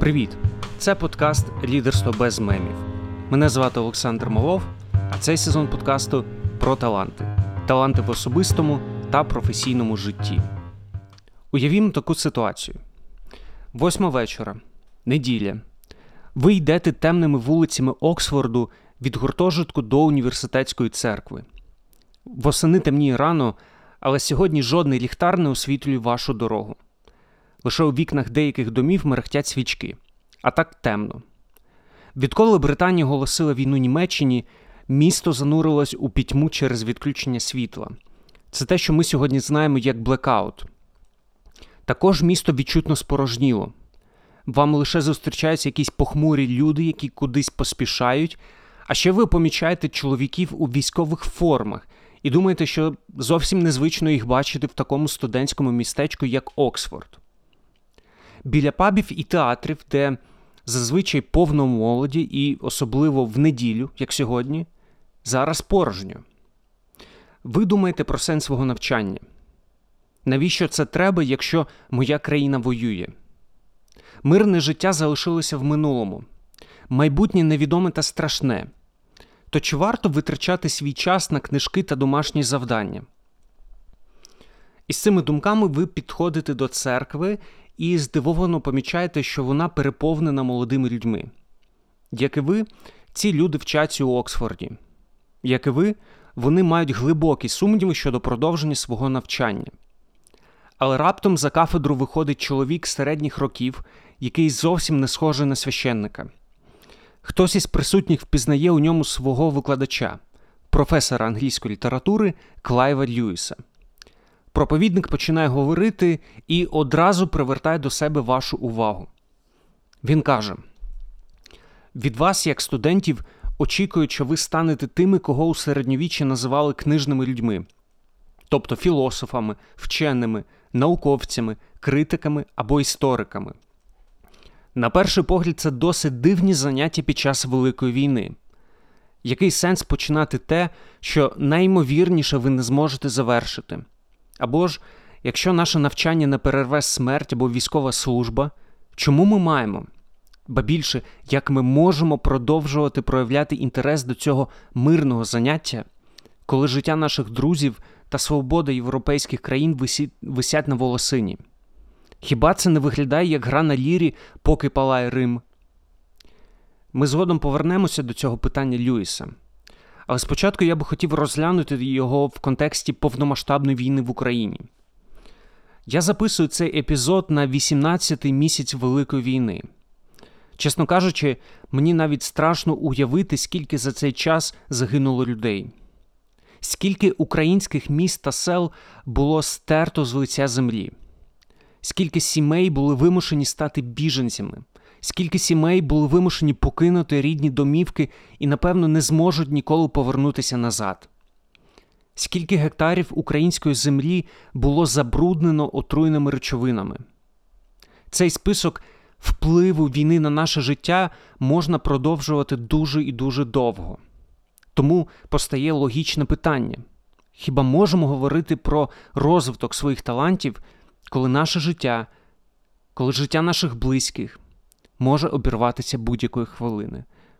Привіт! Це подкаст «Лідерство без мемів». Мене звати Олександр Малов, а цей сезон подкасту про таланти. Таланти в особистому та професійному житті. Уявімо таку ситуацію. 8 вечора, неділя. Ви йдете темними вулицями Оксфорду від гуртожитку до університетської церкви. Восени темніє рано, але сьогодні жодний ліхтар не освітлює вашу дорогу. Лише у вікнах деяких домів мерехтять свічки. А так темно. Відколи Британія оголосила війну Німеччині, місто занурилось у пітьму через відключення світла. Це те, що ми сьогодні знаємо як блекаут. Також місто відчутно спорожніло. Вам лише зустрічаються якісь похмурі люди, які кудись поспішають, а ще ви помічаєте чоловіків у військових формах і думаєте, що зовсім незвично їх бачити в такому студентському містечку, як Оксфорд. Біля пабів і театрів, де зазвичай повно молоді і особливо в неділю, як сьогодні, зараз порожньо. Ви думаєте про сенс свого навчання. Навіщо це треба, якщо моя країна воює? Мирне життя залишилося в минулому. Майбутнє невідоме та страшне. То чи варто витрачати свій час на книжки та домашні завдання? І з цими думками ви підходите до церкви і здивовано помічаєте, що вона переповнена молодими людьми. Як і ви, ці люди вчаться у Оксфорді. Як і ви, вони мають глибокі сумніви щодо продовження свого навчання. Але раптом за кафедру виходить чоловік середніх років, який зовсім не схожий на священника. Хтось із присутніх впізнає у ньому свого викладача, професора англійської літератури Клайва Льюіса. Проповідник починає говорити і одразу привертає до себе вашу увагу. Він каже: «Від вас, як студентів, очікують, що ви станете тими, кого у середньовіччі називали книжними людьми, тобто філософами, вченими, науковцями, критиками або істориками. На перший погляд, це досить дивні заняття під час Великої війни. Який сенс починати те, що найімовірніше ви не зможете завершити? Або ж, якщо наше навчання не перерве смерть або військова служба, чому ми маємо? Ба більше, як ми можемо продовжувати проявляти інтерес до цього мирного заняття, коли життя наших друзів та свобода європейських країн висять на волосині? Хіба це не виглядає як гра на лірі, поки палає Рим?» Ми згодом повернемося до цього питання Льюіса. Але спочатку я би хотів розглянути його в контексті повномасштабної війни в Україні. Я записую цей епізод на 18-й місяць Великої війни. Чесно кажучи, мені навіть страшно уявити, скільки за цей час загинуло людей. Скільки українських міст та сел було стерто з лиця землі. Скільки сімей були вимушені стати біженцями. Скільки сімей були вимушені покинути рідні домівки і, напевно, не зможуть ніколи повернутися назад. Скільки гектарів української землі було забруднено отруйними речовинами. Цей список впливу війни на наше життя можна продовжувати дуже і дуже довго. Тому постає логічне питання. Хіба можемо говорити про розвиток своїх талантів, коли наше життя, коли життя наших близьких може обірватися будь-якої хвилини?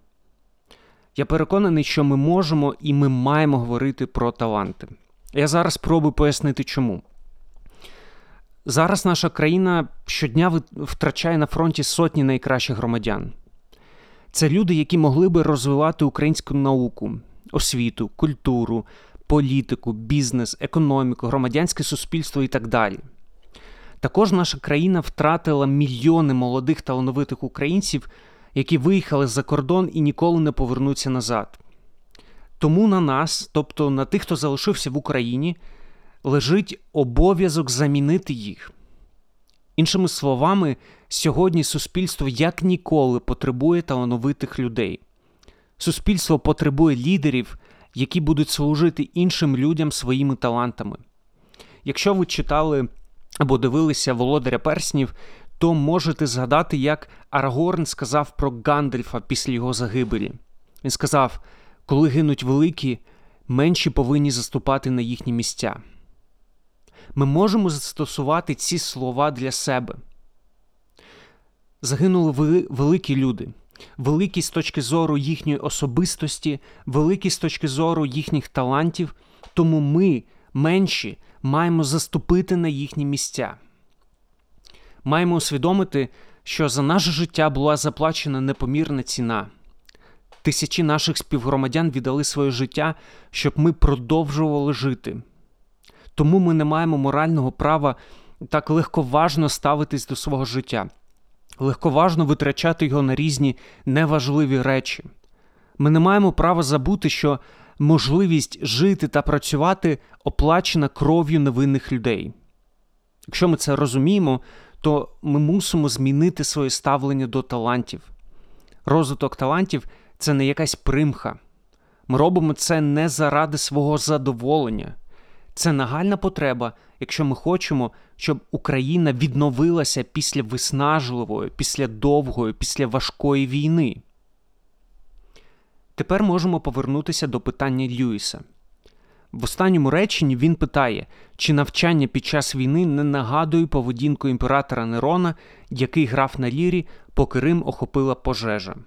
Я переконаний, що ми можемо і ми маємо говорити про таланти. Я зараз спробую пояснити чому. Зараз наша країна щодня втрачає на фронті сотні найкращих громадян. Це люди, які могли би розвивати українську науку, освіту, культуру, політику, бізнес, економіку, громадянське суспільство і так далі. Також наша країна втратила мільйони молодих талановитих українців, які виїхали за кордон і ніколи не повернуться назад. Тому на нас, тобто на тих, хто залишився в Україні, лежить обов'язок замінити їх. Іншими словами, сьогодні суспільство як ніколи потребує талановитих людей. Суспільство потребує лідерів, які будуть служити іншим людям своїми талантами. Якщо ви читали або дивилися «Володаря перснів», то можете згадати, як Арагорн сказав про Гандальфа після його загибелі. Він сказав: «Коли гинуть великі, менші повинні заступати на їхні місця». Ми можемо застосувати ці слова для себе. Загинули великі люди. Великі з точки зору їхньої особистості, великі з точки зору їхніх талантів, тому ми, менші, маємо заступити на їхні місця. Маємо усвідомити, що за наше життя була заплачена непомірна ціна. Тисячі наших співгромадян віддали своє життя, щоб ми продовжували жити. Тому ми не маємо морального права так легковажно ставитись до свого життя, легковажно витрачати його на різні неважливі речі. Ми не маємо права забути, що можливість жити та працювати оплачена кров'ю невинних людей. Якщо ми це розуміємо, то ми мусимо змінити своє ставлення до талантів. Розвиток талантів – це не якась примха. Ми робимо це не заради свого задоволення. Це нагальна потреба, якщо ми хочемо, щоб Україна відновилася після виснажливої, після довгої, після важкої війни. Тепер можемо повернутися до питання Льюіса. В останньому реченні він питає, чи навчання під час війни не нагадує поведінку імператора Нерона, який грав на лірі, поки Рим охопила пожежа.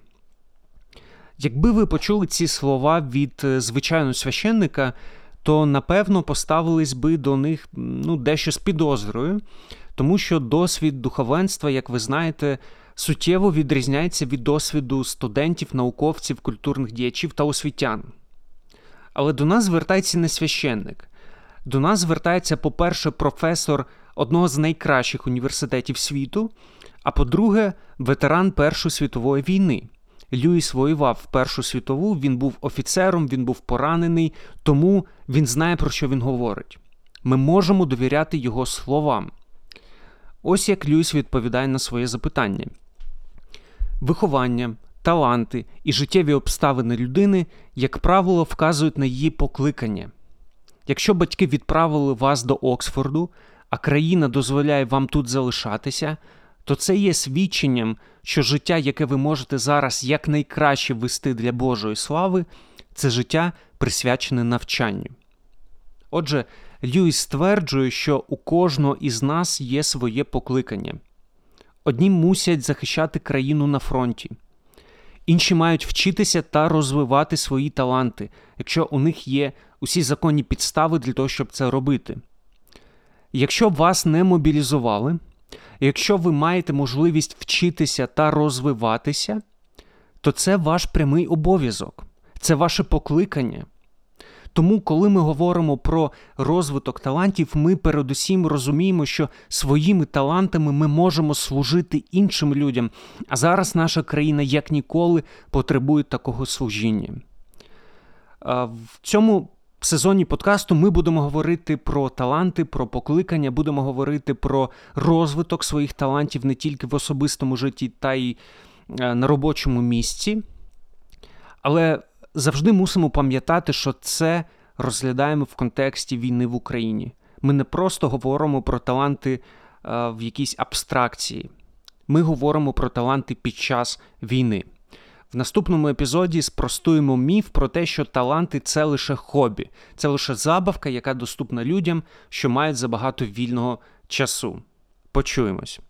Якби ви почули ці слова від звичайного священника, то, напевно, поставились би до них дещо з підозрою, тому що досвід духовенства, як ви знаєте, суттєво відрізняється від досвіду студентів, науковців, культурних діячів та освітян. Але до нас звертається не священник. До нас звертається, по-перше, професор одного з найкращих університетів світу, а по-друге, ветеран Першої світової війни. Льюіс воював в Першу світову, він був офіцером, він був поранений, тому він знає, про що він говорить. Ми можемо довіряти його словам. Ось як Льюіс відповідає на своє запитання. Виховання, таланти і життєві обставини людини, як правило, вказують на її покликання. Якщо батьки відправили вас до Оксфорду, а країна дозволяє вам тут залишатися, то це є свідченням, що життя, яке ви можете зараз якнайкраще вести для Божої слави, це життя, присвячене навчанню. Отже, Льюіс стверджує, що у кожного із нас є своє покликання. Одні мусять захищати країну на фронті. Інші мають вчитися та розвивати свої таланти, якщо у них є усі законні підстави для того, щоб це робити. Якщо вас не мобілізували, якщо ви маєте можливість вчитися та розвиватися, то це ваш прямий обов'язок, це ваше покликання. Тому, коли ми говоримо про розвиток талантів, ми передусім розуміємо, що своїми талантами ми можемо служити іншим людям, а зараз наша країна як ніколи потребує такого служіння. В цьому сезоні подкасту ми будемо говорити про таланти, про покликання, будемо говорити про розвиток своїх талантів не тільки в особистому житті, та й на робочому місці. Але завжди мусимо пам'ятати, що це розглядаємо в контексті війни в Україні. Ми не просто говоримо про таланти в якійсь абстракції. Ми говоримо про таланти під час війни. В наступному епізоді спростуємо міф про те, що таланти – це лише хобі. Це лише забавка, яка доступна людям, що мають забагато вільного часу. Почуємось.